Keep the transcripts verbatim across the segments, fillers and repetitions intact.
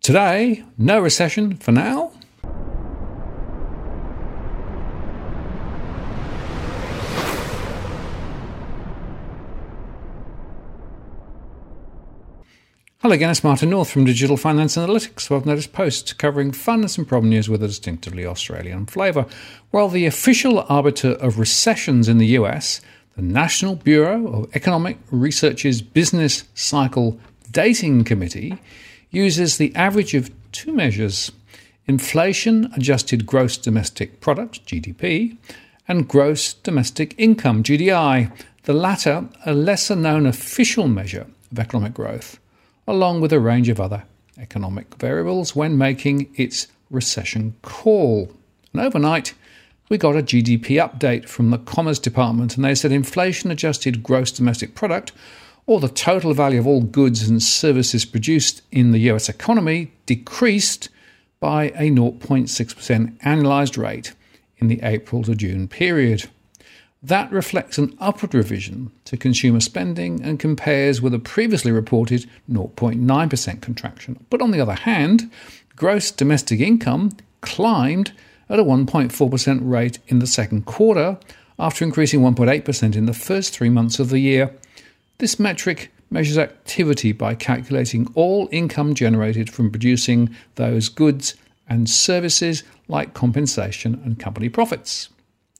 Today, no recession for now. Hello again, it's Martin North from Digital Finance Analytics. Well, I've noticed posts covering finance and problem news with a distinctively Australian flavour. While the official arbiter of recessions in the U S, the National Bureau of Economic Research's Business Cycle Dating Committee, uses the average of two measures: inflation-adjusted gross domestic product, G D P, and gross domestic income, G D I, the latter a lesser-known official measure of economic growth, along with a range of other economic variables when making its recession call. And overnight, we got a G D P update from the Commerce Department, and they said inflation-adjusted gross domestic product, or the total value of all goods and services produced in the U S economy, decreased by a zero point six percent annualised rate in the April to June period. That reflects an upward revision to consumer spending and compares with a previously reported zero point nine percent contraction. But on the other hand, gross domestic income climbed at a one point four percent rate in the second quarter, after increasing one point eight percent in the first three months of the year. This metric measures activity by calculating all income generated from producing those goods and services, like compensation and company profits.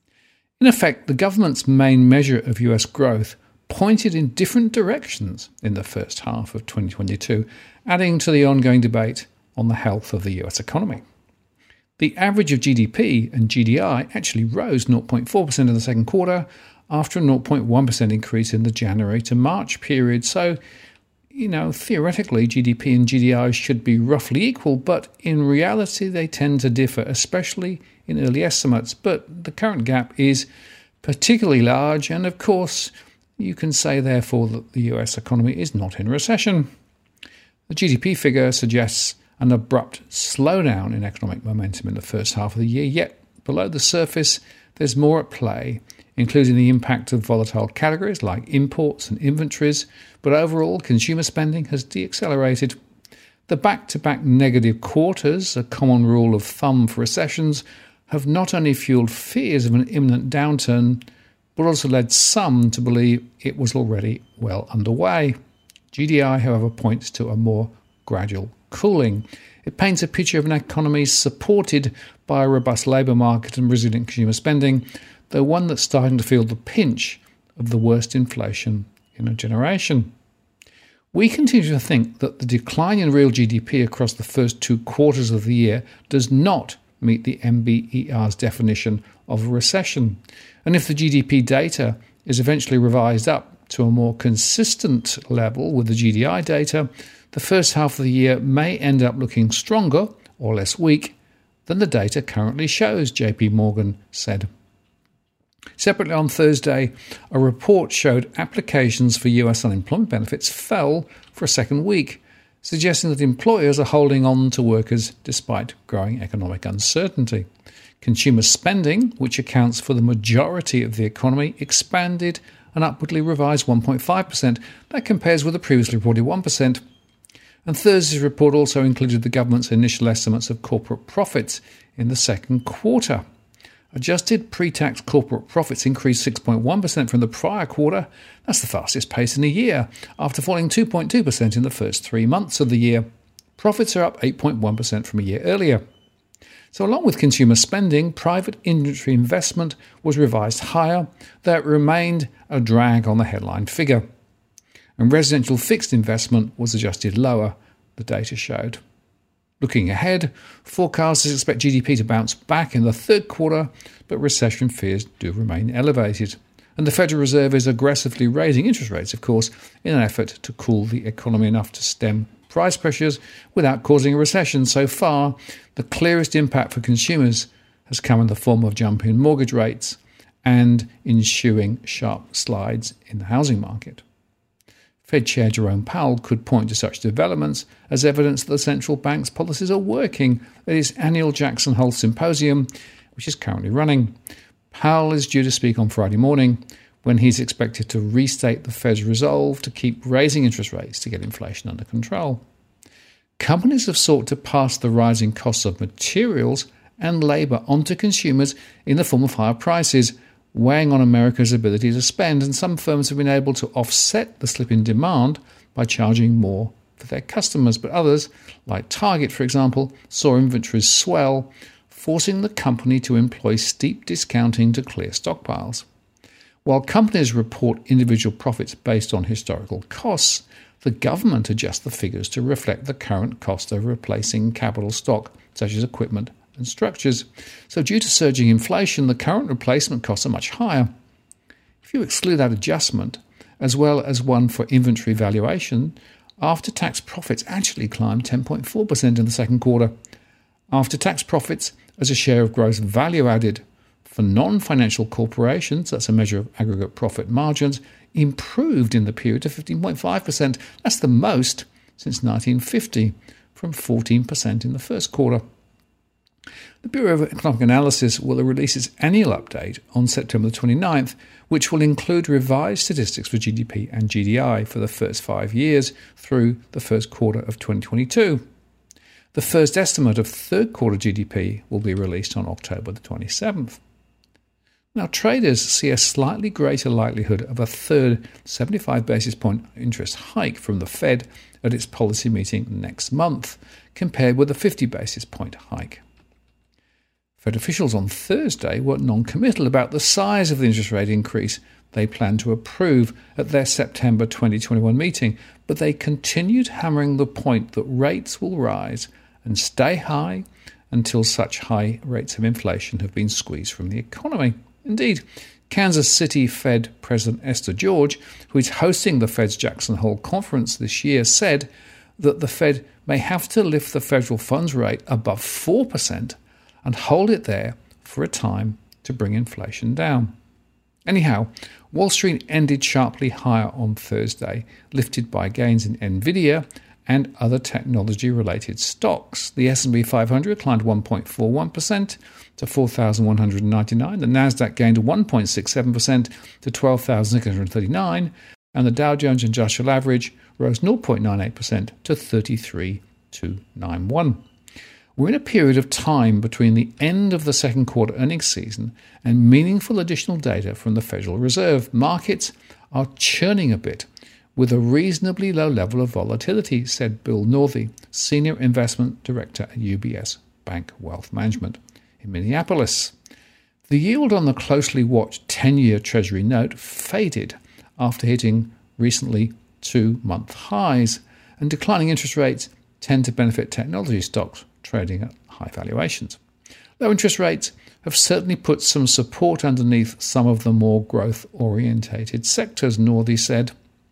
In effect, the government's main measure of U S growth pointed in different directions in the first half of twenty twenty-two, adding to the ongoing debate on the health of the U S economy. The average of G D P and G D I actually rose zero point four percent in the second quarter, after a zero point one percent increase in the January to March period. So, you know, theoretically, G D P and G D I should be roughly equal, but in reality they tend to differ, especially in early estimates. But the current gap is particularly large, and of course, you can say therefore that the U S economy is not in recession. The G D P figure suggests an abrupt slowdown in economic momentum in the first half of the year, yet below the surface there's more at play, including the impact of volatile categories like imports and inventories, but overall consumer spending has deaccelerated. The back-to-back negative quarters, a common rule of thumb for recessions, have not only fueled fears of an imminent downturn, but also led some to believe it was already well underway. G D I, however, points to a more gradual cooling. It paints a picture of an economy supported by a robust labour market and resilient consumer spending, though one that's starting to feel the pinch of the worst inflation in a generation. We continue to think that the decline in real G D P across the first two quarters of the year does not meet the N B E R's definition of a recession. And if the G D P data is eventually revised up to a more consistent level with the G D I data, the first half of the year may end up looking stronger or less weak than the data currently shows, J P Morgan said. Separately, on Thursday, a report showed applications for U S unemployment benefits fell for a second week, suggesting that employers are holding on to workers despite growing economic uncertainty. Consumer spending, which accounts for the majority of the economy, expanded and upwardly revised one point five percent. That compares with the previously reported one percent. And Thursday's report also included the government's initial estimates of corporate profits in the second quarter. Adjusted pre-tax corporate profits increased six point one percent from the prior quarter. That's the fastest pace in a year, after falling two point two percent in the first three months of the year. Profits are up eight point one percent from a year earlier. So along with consumer spending, private industry investment was revised higher, though it remained a drag on the headline figure. And residential fixed investment was adjusted lower, the data showed. Looking ahead, forecasters expect G D P to bounce back in the third quarter, but recession fears do remain elevated. And the Federal Reserve is aggressively raising interest rates, of course, in an effort to cool the economy enough to stem price pressures without causing a recession. So far, the clearest impact for consumers has come in the form of jump in mortgage rates and ensuing sharp slides in the housing market. Fed Chair Jerome Powell could point to such developments as evidence that the central bank's policies are working at his annual Jackson Hole Symposium, which is currently running. Powell is due to speak on Friday morning, when he's expected to restate the Fed's resolve to keep raising interest rates to get inflation under control. companies have sought to pass the rising costs of materials and labour onto consumers in the form of higher prices, weighing on America's ability to spend, and some firms have been able to offset the slip in demand by charging more for their customers, but others, like Target for example, saw inventories swell, forcing the company to employ steep discounting to clear stockpiles. While companies report individual profits based on historical costs, the government adjusts the figures to reflect the current cost of replacing capital stock, such as equipment and structures. So due to surging inflation, the current replacement costs are much higher. If you exclude that adjustment, as well as one for inventory valuation, after-tax profits actually climbed ten point four percent in the second quarter. After-tax profits as a share of gross value added for non-financial corporations, that's a measure of aggregate profit margins, improved in the period to fifteen point five percent. That's the most since nineteen fifty, from fourteen percent in the first quarter. The Bureau of Economic Analysis will release its annual update on September the twenty-ninth, which will include revised statistics for G D P and G D I for the first five years through the first quarter of twenty twenty-two. The first estimate of third quarter G D P will be released on October the twenty-seventh. Now, traders see a slightly greater likelihood of a third seventy-five basis point interest hike from the Fed at its policy meeting next month, compared with a fifty basis point hike. Fed officials on Thursday were non-committal about the size of the interest rate increase they plan to approve at their September twenty twenty-one meeting, but they continued hammering the point that rates will rise and stay high until such high rates of inflation have been squeezed from the economy. Indeed, Kansas City Fed President Esther George, who is hosting the Fed's Jackson Hole conference this year, said that the Fed may have to lift the federal funds rate above four percent and hold it there for a time to bring inflation down. Anyhow, Wall Street ended sharply higher on Thursday, lifted by gains in Nvidia and other technology-related stocks. The S and P five hundred climbed one point four one percent to four thousand one hundred ninety-nine. The Nasdaq gained one point six seven percent to twelve thousand six hundred thirty-nine. And the Dow Jones Industrial Average rose zero point nine eight percent to thirty-three thousand two hundred ninety-one. We're in a period of time between the end of the second quarter earnings season and meaningful additional data from the Federal Reserve. Markets are churning a bit with a reasonably low level of volatility, said Bill Northey, Senior Investment Director at U B S Bank Wealth Management in Minneapolis. The yield on the closely watched ten-year Treasury note faded after hitting recently two-month highs, and declining interest rates tend to benefit technology stocks trading at high valuations. Low interest rates have certainly put some support underneath some of the more growth-orientated sectors, Northey said.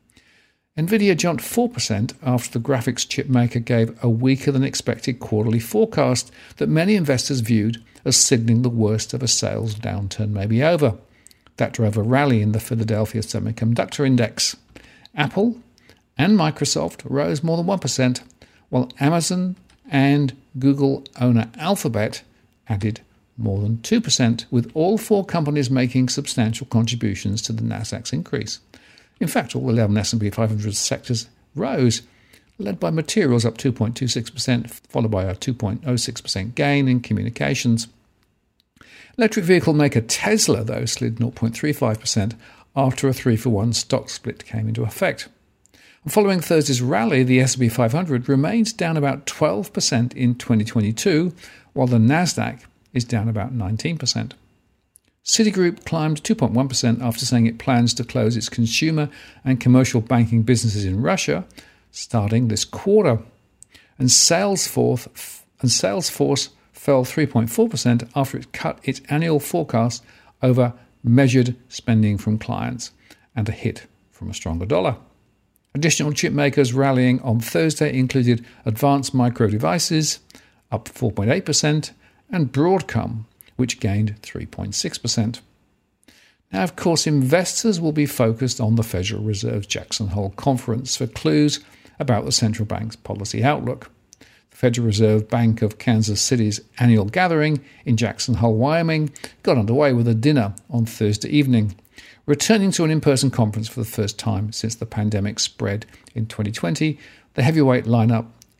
Nvidia jumped four percent after the graphics chip maker gave a weaker-than-expected quarterly forecast that many investors viewed as signaling the worst of a sales downturn may be over. That drove a rally in the Philadelphia Semiconductor Index. Apple and Microsoft rose more than one percent, while Amazon and Google owner Alphabet added more than two percent, with all four companies making substantial contributions to the Nasdaq's increase. In fact, all eleven S and P five hundred sectors rose, led by materials up two point two six percent, followed by a two point zero six percent gain in communications. Electric vehicle maker Tesla, though, slid zero point three five percent after a three for one stock split came into effect. Following Thursday's rally, the S and P five hundred remains down about twelve percent in twenty twenty-two, while the Nasdaq is down about nineteen percent. Citigroup climbed two point one percent after saying it plans to close its consumer and commercial banking businesses in Russia starting this quarter. And Salesforce, and Salesforce fell three point four percent after it cut its annual forecast over measured spending from clients and a hit from a stronger dollar. Additional chip makers rallying on Thursday included Advanced Micro Devices, up four point eight percent, and Broadcom, which gained three point six percent. Now, of course, investors will be focused on the Federal Reserve's Jackson Hole conference for clues about the central bank's policy outlook. The Federal Reserve Bank of Kansas City's annual gathering in Jackson Hole, Wyoming, got underway with a dinner on Thursday evening, returning to an in-person conference for the first time since the pandemic spread in twenty twenty. The heavyweight lineup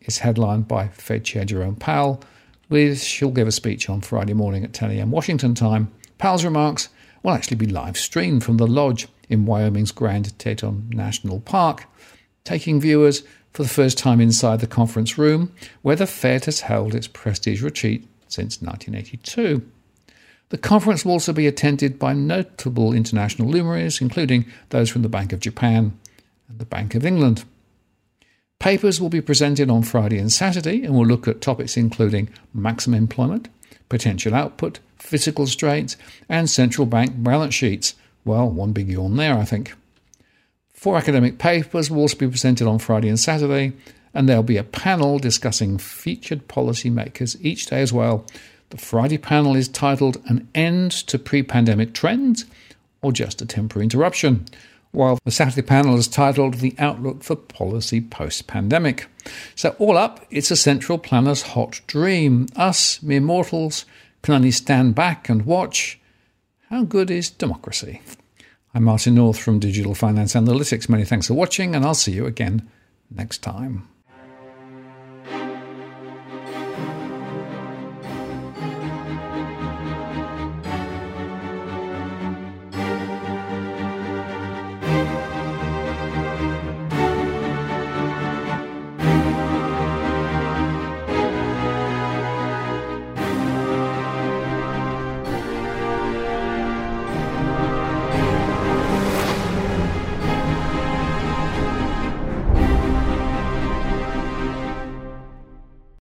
It's headlined by Fed Chair Jerome Powell. She'll give a speech on Friday morning at ten a.m. Washington time. Powell's remarks will actually be live streamed from the lodge in Wyoming's Grand Teton National Park, taking viewers for the first time inside the conference room where the Fed has held its prestige retreat since nineteen eighty-two. The conference will also be attended by notable international luminaries, including those from the Bank of Japan and the Bank of England. Papers will be presented on Friday and Saturday and will look at topics including maximum employment, potential output, fiscal strains, and central bank balance sheets. Well, one big yawn there, I think. Four academic papers will also be presented on Friday and Saturday, and there'll be a panel discussing featured policymakers each day as well. The Friday panel is titled An End to Pre-Pandemic Trends or Just a Temporary Interruption, while the Saturday panel is titled The Outlook for Policy Post-Pandemic. So all up, it's a central planner's hot dream. Us, mere mortals, can only stand back and watch. How good is democracy? I'm Martin North from Digital Finance Analytics. Many thanks for watching, and I'll see you again next time.